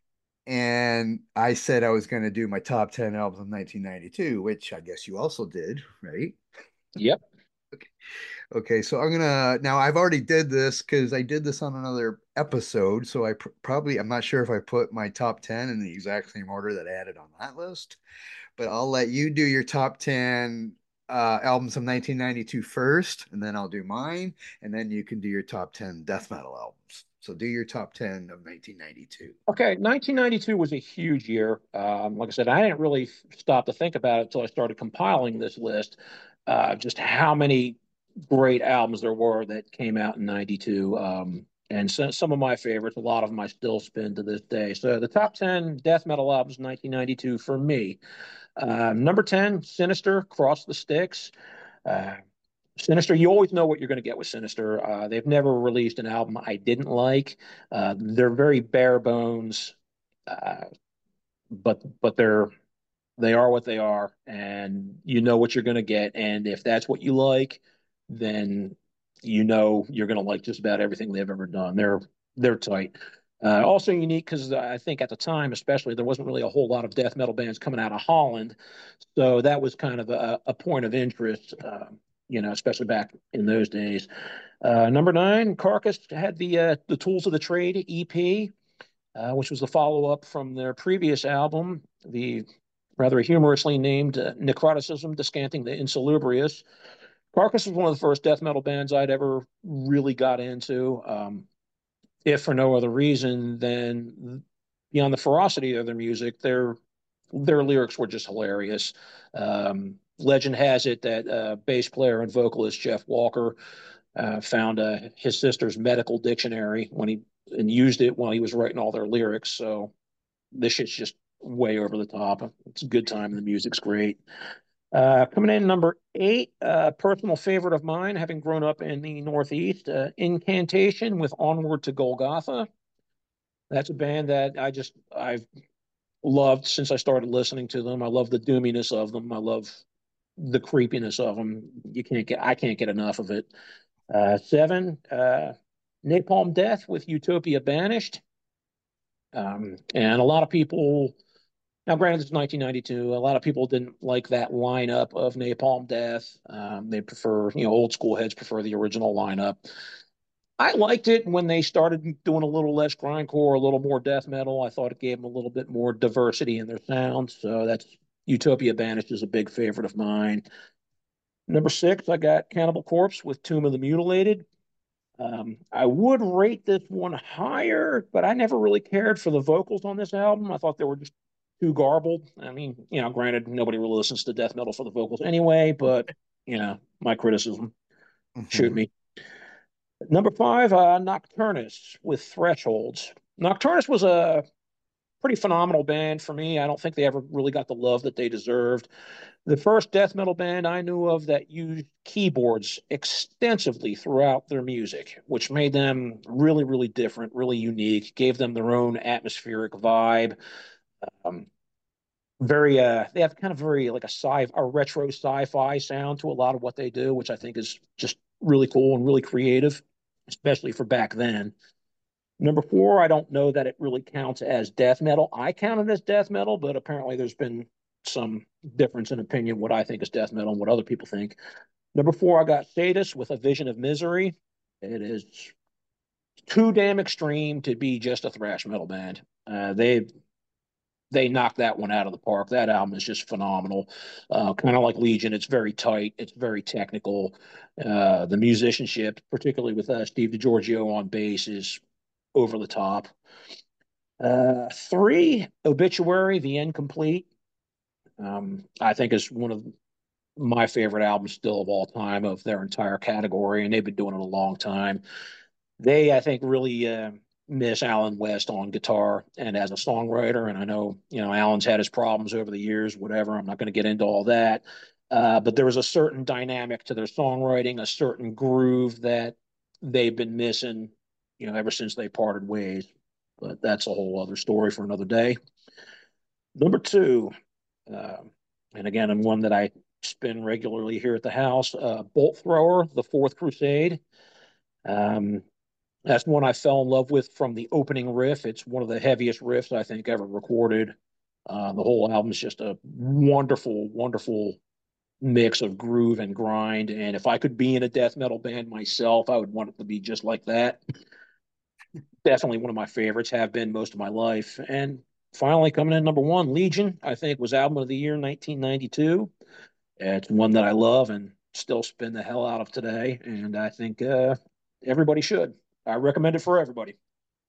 And I said I was going to do my top 10 albums of 1992, which I guess you also did, right? Yep. Okay. Okay, so I'm gonna now I've already did this because I did this on another episode, so probably I'm not sure if I put my top 10 in the exact same order that I added on that list, but I'll let you do your top 10 albums of 1992 first, and then I'll do mine, and then you can do your top 10 death metal albums. So do your top 10 of 1992. Okay, 1992 was a huge year. Like I said, I didn't really stop to think about it until I started compiling this list. Just how many great albums there were that came out in 92. And so, some of my favorites, a lot of them I still spin to this day. So the top 10 death metal albums 1992 for me. Number 10, Sinister, Cross the Sticks. Uh, Sinister, you always know what you're going to get with Sinister. They've never released an album I didn't like. They're very bare bones, uh, but they are what they are, and you know what you're going to get. And if that's what you like, then you're going to like just about everything they've ever done. They're tight. Also unique because I think at the time, especially, there wasn't really a whole lot of death metal bands coming out of Holland, so that was kind of a point of interest. Especially back in those days. Number nine, Carcass had the Tools of the Trade EP, which was the follow up from their previous album, the rather humorously named Necroticism, Descanting the Insalubrious. Carcass was one of the first death metal bands I'd ever really got into, if for no other reason than beyond the ferocity of their music, their lyrics were just hilarious. Legend has it that bass player and vocalist Jeff Walker found his sister's medical dictionary and used it while he was writing all their lyrics. So this shit's just way over the top. It's a good time and the music's great. Coming in number eight, personal favorite of mine, having grown up in the Northeast, Incantation with Onward to Golgotha. That's a band that I've loved since I started listening to them. I love the doominess of them. I love the creepiness of them. I can't get enough of it. Seven, Napalm Death with Utopia Banished. And a lot of people, now granted, it's 1992, a lot of people didn't like that lineup of Napalm Death. They prefer, old school heads prefer the original lineup. I liked it when they started doing a little less grindcore, a little more death metal. I thought it gave them a little bit more diversity in their sound. So that's Utopia Banished is a big favorite of mine. Number six, I got Cannibal Corpse with Tomb of the Mutilated. I would rate this one higher, but I never really cared for the vocals on this album. I thought they were just too garbled. I mean, granted, nobody really listens to death metal for the vocals anyway, but, my criticism. Shoot Mhm. me. Number five, Nocturnus with Thresholds. Nocturnus was a pretty phenomenal band for me. I don't think they ever really got the love that they deserved. The first death metal band I knew of that used keyboards extensively throughout their music, which made them really, really different, really unique, gave them their own atmospheric vibe. Um, they have kind of very like a retro sci-fi sound to a lot of what they do, which I think is just really cool and really creative, especially for back then. Number four, I don't know that it really counts as death metal. I count it as death metal, but apparently there's been some difference in opinion what I think is death metal and what other people think. Number four, I got Sadus with A Vision of Misery. It is too damn extreme to be just a thrash metal band. They knocked that one out of the park. That album is just phenomenal. Kind of like Legion, it's very tight, it's very technical. The musicianship, particularly with Steve DiGiorgio on bass, is over the top. Three, Obituary, The Incomplete. I think is one of my favorite albums still of all time of their entire category, and they've been doing it a long time. They, I think, really miss Alan West on guitar and as a songwriter. And I know, Alan's had his problems over the years, whatever. I'm not going to get into all that. But there was a certain dynamic to their songwriting, a certain groove that they've been missing, ever since they parted ways. But that's a whole other story for another day. Number two, uh, and again, and one that I spin regularly here at the house, Bolt Thrower, The Fourth Crusade. Um, that's one I fell in love with from the opening riff. It's one of the heaviest riffs I think ever recorded. The whole album is just a wonderful, wonderful mix of groove and grind. And if I could be in a death metal band myself, I would want it to be just like that. Definitely one of my favorites, have been most of my life. And finally, coming in number one, Legion, I think was album of the year 1992. It's one that I love and still spin the hell out of today. And I think everybody should. I recommend it for everybody.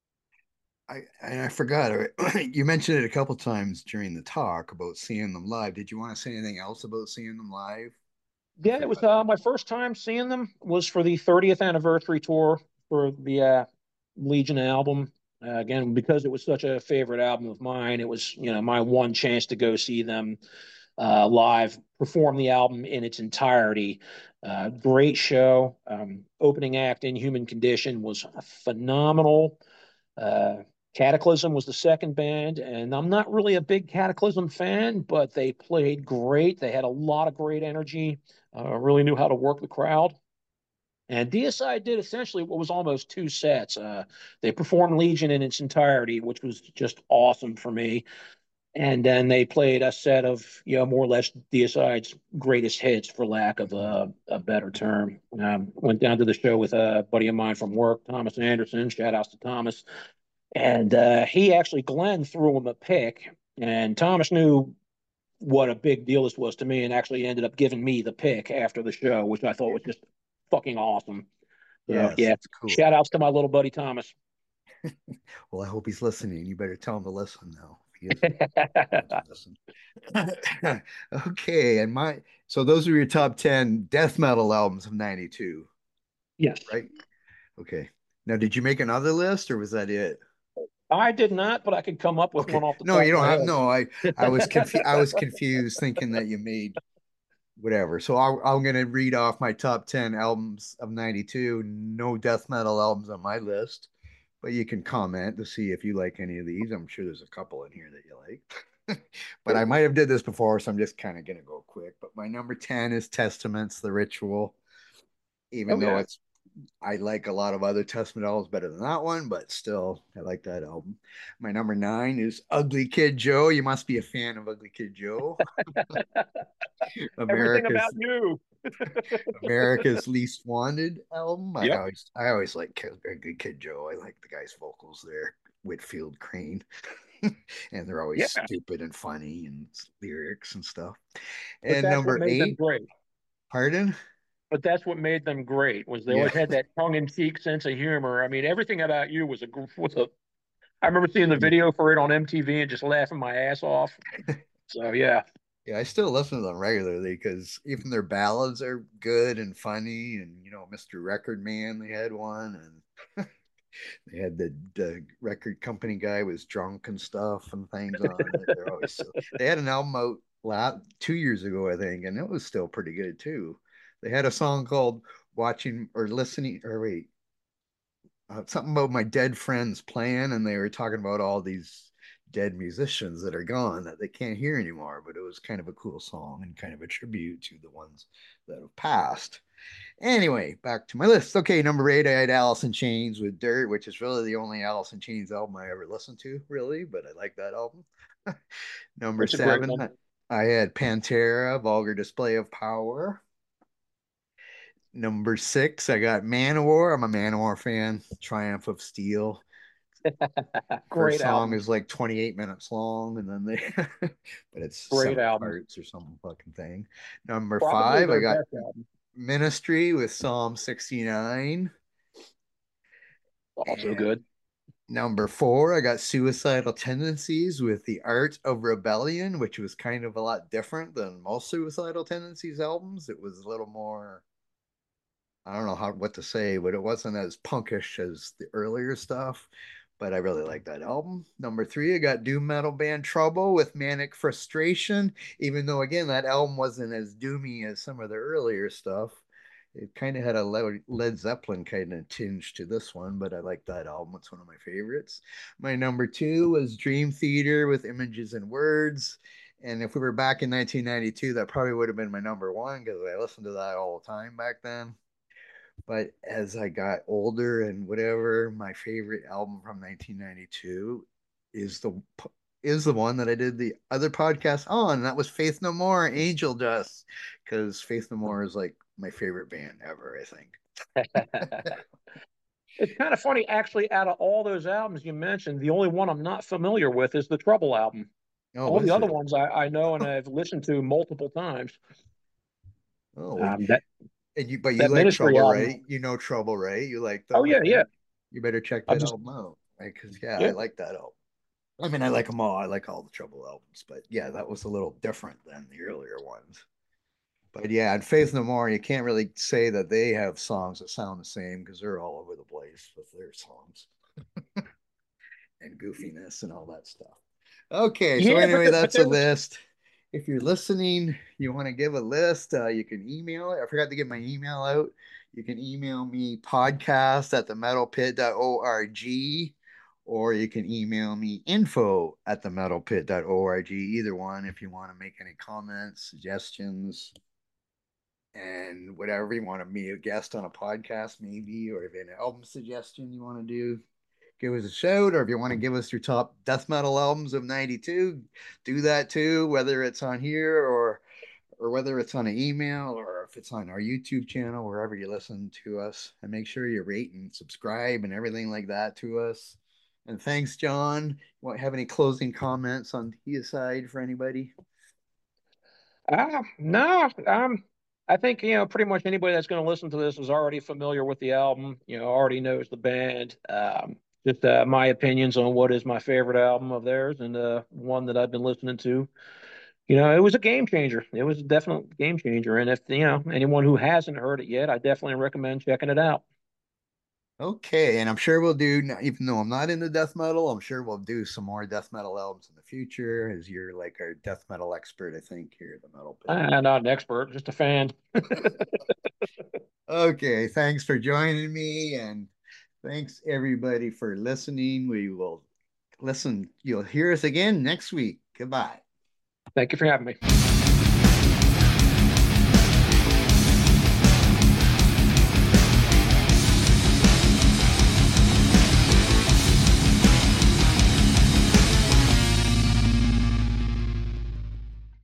I forgot. You mentioned it a couple times during the talk about seeing them live. Did you want to say anything else about seeing them live? I Yeah, it was forgot. my first time seeing them was for the 30th anniversary tour for the Legion album. Again, because it was such a favorite album of mine, it was my one chance to go see them live, perform the album in its entirety. Great show. Opening act, Inhuman Condition, was phenomenal. Uh, Cataclysm was the second band, and I'm not really a big Cataclysm fan, but they played great. They had a lot of great energy, really knew how to work the crowd. And DSI did essentially what was almost two sets. They performed Legion in its entirety, which was just awesome for me. And then they played a set of, more or less DSI's greatest hits, for lack of a better term. Went down to the show with a buddy of mine from work, Thomas Anderson. Shout outs to Thomas. And Glenn threw him a pick, and Thomas knew what a big deal this was to me, and actually ended up giving me the pick after the show, which I thought was just fucking awesome. So Yes, yeah, that's cool. shout outs to my little buddy Thomas. Well, I hope he's listening. You better tell him to listen now. If he isn't, tell him to listen. Okay, and so those are your top 10 death metal albums of 92, Yes, right? Okay. Now, did you make another list or was that it? I did not, but I could come up with Okay. one off the No, top you of don't my have no, I was confused. I head. was confused thinking that you made whatever. So I'm gonna read off my top 10 albums of 92. No death metal albums on my list, but you can comment to see if you like any of these. I'm sure there's a couple in here that you like. But I might have did this before, so I'm just kind of gonna go quick. But my number 10 is Testaments, The Ritual, even Oh though yeah. it's I like a lot of other Testament albums better than that one, but still, I like that album. My number 9 is Ugly Kid Joe. You must be a fan of Ugly Kid Joe. Everything about America's you. America's Least Wanted album. Yep. I always like Ugly Kid Joe. I like the guy's vocals there, Whitfield Crane, and they're always Yeah. stupid and funny and lyrics and stuff. But And that's what number made them 8, great. pardon? But that's what made them great was they Yeah, always had that tongue-in-cheek sense of humor. I mean, everything about you was a. I remember seeing the yeah. video for it on MTV and just laughing my ass off. So yeah, Yeah, I still listen to them regularly because even their ballads are good and funny. And Mr. Record Man, they had one, and they had the record company guy was drunk and stuff and things on it. They're always so. They had an album out 2 years ago, I think, and it was still pretty good too. They had a song called "Watching" or "Listening" or wait, something about my dead friends playing, and they were talking about all these dead musicians that are gone that they can't hear anymore. But it was kind of a cool song and kind of a tribute to the ones that have passed. Anyway, back to my list. Okay, number 8, I had Alice in Chains with Dirt, which is really the only Alice in Chains album I ever listened to, really, but I like that album. Number it's a great 7, one. I had Pantera, Vulgar Display of Power. Number 6, I got Manowar. I'm a Manowar fan. Triumph of Steel. First Great song album. is like 28 minutes long, and then but it's Great 7 album. parts or some fucking thing. Number Probably 5, I their got best album. Ministry with Psalm 69. Also And good. number 4, I got Suicidal Tendencies with The Art of Rebellion, which was kind of a lot different than most Suicidal Tendencies albums. It was a little more, I don't know what to say, but it wasn't as punkish as the earlier stuff. But I really like that album. Number 3, I got doom metal band Trouble with Manic Frustration. Even though, again, that album wasn't as doomy as some of the earlier stuff. It kind of had a Led Zeppelin kind of tinge to this one, but I like that album. It's one of my favorites. My number 2 was Dream Theater with Images and Words. And if we were back in 1992, that probably would have been my number 1 because I listened to that all the time back then. But as I got older and whatever, my favorite album from 1992 is the one that I did the other podcast on. And that was Faith No More, Angel Dust, because Faith No More is like my favorite band ever, I think. It's kind of funny, actually, out of all those albums you mentioned, the only one I'm not familiar with is the Trouble album. Oh, All the is other it? ones I know and I've listened to multiple times. Oh, That but you that like Ministry Trouble, album. right? You know Trouble, right? You like Oh them, I yeah, yeah. think. You better check I'm that just album out, right? Because yeah, I yeah. like that album. I mean, I like them all. I like all the Trouble albums, but yeah, that was a little different than the earlier ones. But yeah, and Faith No More, you can't really say that they have songs that sound the same because they're all over the place with their songs and goofiness and all that stuff. Okay, so Yeah, anyway, but that's a there was list. If you're listening, you want to give a list, you can email it. I forgot to get my email out. You can email me podcast at themetalpit.org, or you can email me info at themetalpit.org. Either one, if you want to make any comments, suggestions, and whatever you want to be a guest on a podcast, maybe, or if you have an album suggestion you want to do, give us a shout. Or if you want to give us your top death metal albums of 92, do that too, whether it's on here or whether it's on an email or if it's on our YouTube channel, wherever you listen to us. And make sure you rate and subscribe and everything like that to us. And thanks, John. You have any closing comments on his side for anybody? no. I think pretty much anybody that's going to listen to this is already familiar with the album. Already knows the band. Just my opinions on what is my favorite album of theirs and one that I've been listening to. It was a game changer. It was a definite game changer. And if anyone who hasn't heard it yet, I definitely recommend checking it out. Okay, and I'm sure we'll do, even though I'm not into death metal, I'm sure we'll do some more death metal albums in the future, as you're like our death metal expert, I think, here at the Metal Pit. I'm not an expert, just a fan. Okay, thanks for joining me, and thanks everybody for listening. We will listen, you'll hear us again next week. Goodbye. Thank you for having me.